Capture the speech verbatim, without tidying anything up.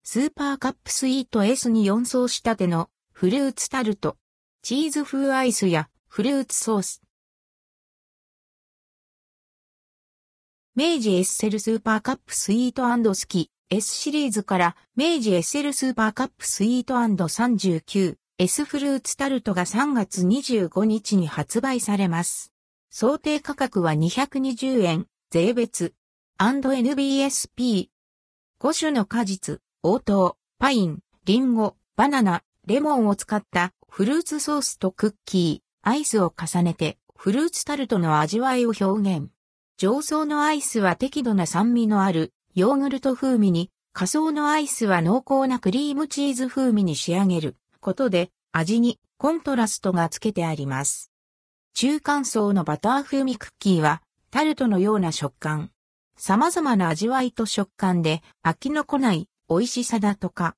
スーパーカップスイート S によん層仕立てのフルーツタルト、チーズ風アイスやフルーツソース。明治エッセルスーパーカップスイート&スキ S シリーズから明治エッセルスーパーカップスイート さんじゅうきゅうエス フルーツタルトがさんがつにじゅうごにちに発売されます。想定価格はにひゃくにじゅうえん、税別、エヌビーエスピー。ご種の果実、黄桃、パイン、リンゴ、バナナ、レモンを使ったフルーツソースとクッキー、アイスを重ねてフルーツタルトの味わいを表現。上層のアイスは適度な酸味のあるヨーグルト風味に、下層のアイスは濃厚なクリームチーズ風味に仕上げることで味にコントラストがつけてあります。中間層のバター風味クッキーはタルトのような食感。様々な味わいと食感で飽きのこない美味しさだとか。